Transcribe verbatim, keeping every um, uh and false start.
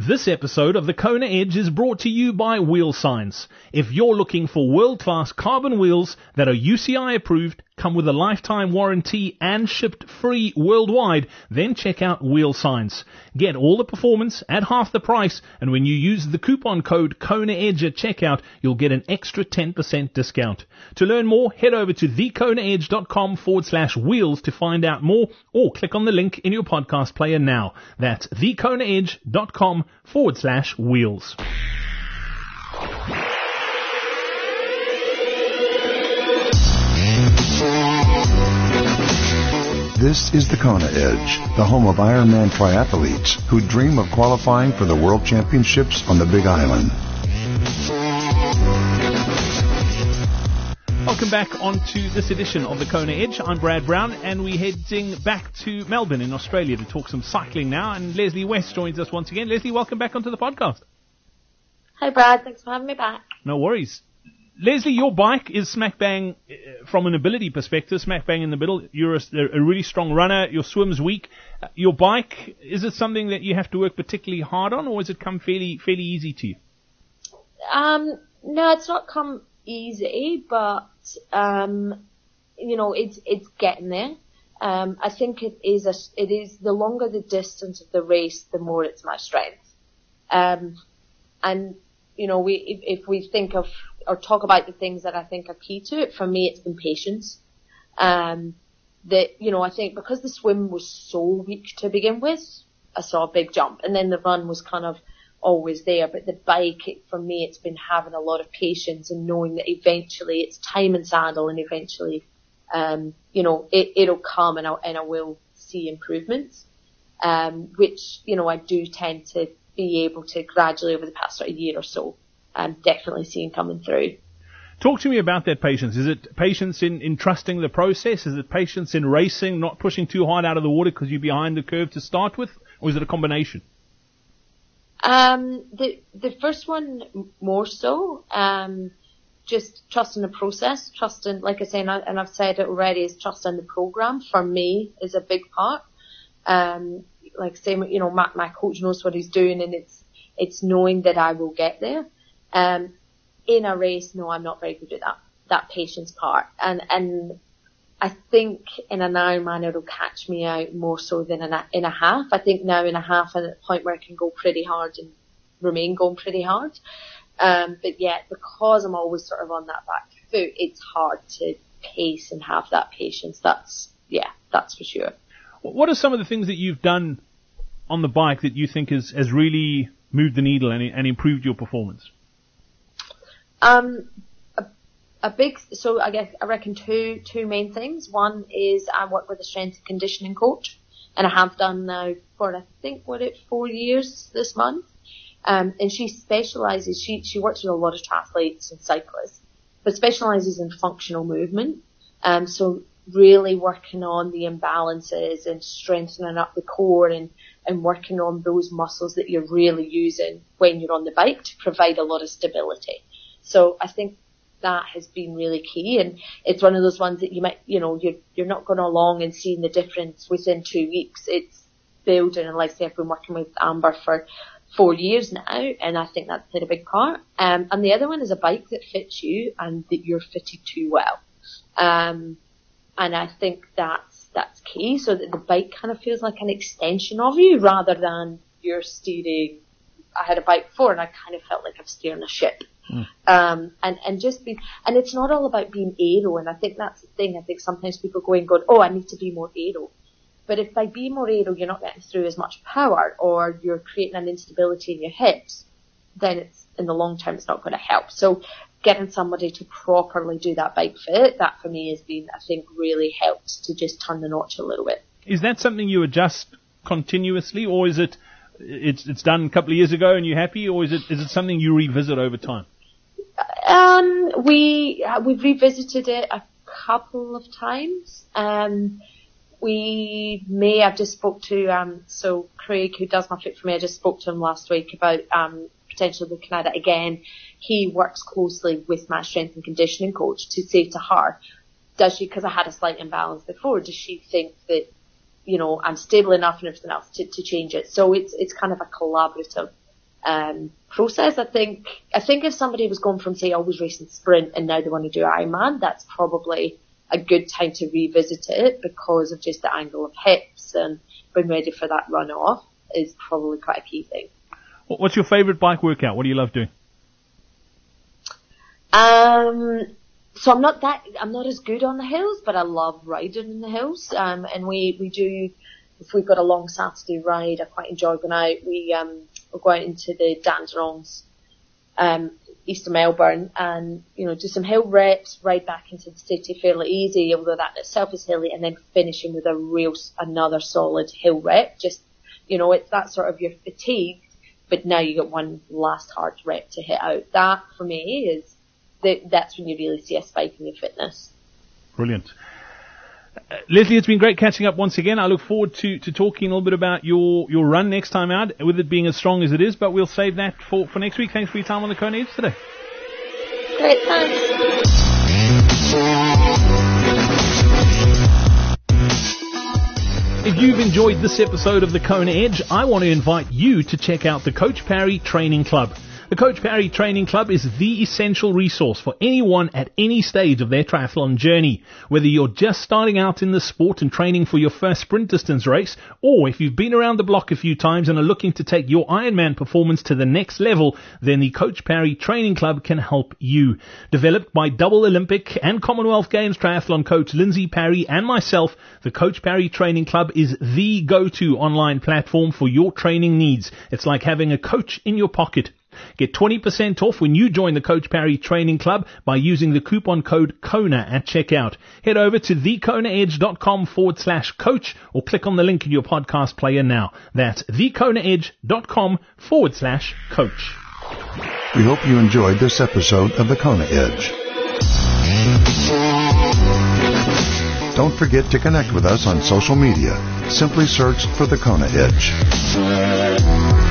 This episode of the Kona Edge is brought to you by Wheel Science. If you're looking for world-class carbon wheels that are U C I approved, come with a lifetime warranty and shipped free worldwide, then check out Wheel Science. Get all the performance at half the price, and when you use the coupon code KONAEDGE at checkout, you'll get an extra ten percent discount. To learn more, head over to thekonaedge.com forward slash wheels to find out more, or click on the link in your podcast player now. That's thekonaedge.com forward slash wheels. This is the Kona Edge, the home of Ironman triathletes who dream of qualifying for the World Championships on the Big Island. Welcome back onto this edition of the Kona Edge. I'm Brad Brown, and we're heading back to Melbourne in Australia to talk some cycling now. And Leslie West joins us once again. Leslie, welcome back onto the podcast. Hi, Brad. Thanks for having me back. No worries. Leslie, your bike is smack bang, uh, from an ability perspective, smack bang in the middle. You're a, a really strong runner. Your swim's weak. Uh, your bike, is it something that you have to work particularly hard on, or has it come fairly fairly easy to you? Um, no, it's not come easy, but um, you know, it's it's getting there. Um, I think it is a, it is the longer the distance of the race, the more it's my strength. Um, and you know, we if, if we think of or talk about the things that I think are key to it, for me, it's been patience. Um, that, you know, I think because the swim was so weak to begin with, I saw a big jump, and then the run was kind of always there. But the bike, it, for me, it's been having a lot of patience and knowing that eventually it's time and saddle, and eventually, um, you know, it, it'll come, and I, and I will see improvements, um, which, you know, I do tend to be able to gradually over the past sort of year or so. I'm definitely seeing coming through. Talk to me about that patience. Is it patience in, in trusting the process? Is it patience in racing, not pushing too hard out of the water because you're behind the curve to start with? Or is it a combination? Um, the the first one more so. Um, just trusting the process, trusting, like I say, and, I, and I've said it already, is trusting the program for me is a big part. Um, like I say, you know, my, my coach knows what he's doing, and it's it's knowing that I will get there. Um, in a race, no, I'm not very good at that, that patience part. And, and I think in an Ironman, it'll catch me out more so than in a, in a half. I think now in a half, I'm at a point where I can go pretty hard and remain going pretty hard. Um, but yet, because I'm always sort of on that back foot, it's hard to pace and have that patience. That's, yeah, that's for sure. What are some of the things that you've done on the bike that you think has, has really moved the needle and, and improved your performance? Um, a, a big, so I guess, I reckon two, two main things. One is I work with a strength and conditioning coach, and I have done now for, I think, what it, four years this month. Um, and she specializes, she, she works with a lot of triathletes and cyclists, but specializes in functional movement. Um, so really working on the imbalances and strengthening up the core, and, and working on those muscles that you're really using when you're on the bike to provide a lot of stability. So I think that has been really key, and it's one of those ones that you might, you know, you're, you're not going along and seeing the difference within two weeks. It's building, and like I say, I've been working with Amber for four years now, and I think that's played a big part. Um, and the other one is a bike that fits you and that you're fitted to well. Um, and I think that's, that's key, so that the bike kind of feels like an extension of you rather than you're steering. I had a bike before and I kind of felt like I'm steering a ship. Mm. Um, and, and just be, and it's not all about being aero, and I think that's the thing. I think sometimes people go and go, oh, I need to be more aero. But if by being more aero you're not getting through as much power, or you're creating an instability in your hips, then it's, in the long term, it's not going to help. So getting somebody to properly do that bike fit, that for me has been, I think, really helped to just turn the notch a little bit. Is that something you adjust continuously, or is it, it's, it's done a couple of years ago and you're happy, or is it, is it something you revisit over time? Um, we, we've revisited it a couple of times. Um, we may, I've just spoke to, um, so Craig, who does my Fit For Me, I just spoke to him last week about, um, potentially looking at it again. He works closely with my strength and conditioning coach to say to her, does she, because I had a slight imbalance before, does she think that, you know, I'm stable enough and everything else to, to change it? So it's, it's kind of a collaborative um, process. I think I think if somebody was going from, say, always racing sprint and now they want to do Ironman, that's probably a good time to revisit it, because of just the angle of hips and being ready for that run off is probably quite a key thing. What's your favourite bike workout? What do you love doing? Um, so I'm not that, I'm not as good on the hills, but I love riding in the hills. Um, and we, we do, if we've got a long Saturday ride, I quite enjoy going out. We, um, we'll go out into the Dandenongs, um, east of Melbourne, and, you know, do some hill reps, ride back into the city fairly easy, although that itself is hilly, and then finishing with a real, another solid hill rep. Just, you know, it's that sort of, you're fatigued, but now you got one last hard rep to hit out. That, for me, is, the, that's when you really see a spike in your fitness. Brilliant. Uh, Lesley, it's been great catching up once again. I look forward to, to talking a little bit about your, your run next time out, with it being as strong as it is, but we'll save that for, for next week. Thanks for your time on the Kona Edge today. Great, thanks. If you've enjoyed this episode of the Kona Edge, I want to invite you to check out the Coach Parry Training Club. The Coach Parry Training Club is the essential resource for anyone at any stage of their triathlon journey. Whether you're just starting out in the sport and training for your first sprint distance race, or if you've been around the block a few times and are looking to take your Ironman performance to the next level, then the Coach Parry Training Club can help you. Developed by double Olympic and Commonwealth Games triathlon coach Lindsay Parry and myself, the Coach Parry Training Club is the go-to online platform for your training needs. It's like having a coach in your pocket. Get twenty percent off when you join the Coach Parry Training Club by using the coupon code KONA at checkout. Head over to thekonaedge.com forward slash coach or click on the link in your podcast player now. That's thekonaedge.com forward slash coach. We hope you enjoyed this episode of the Kona Edge. Don't forget to connect with us on social media. Simply search for the Kona Edge.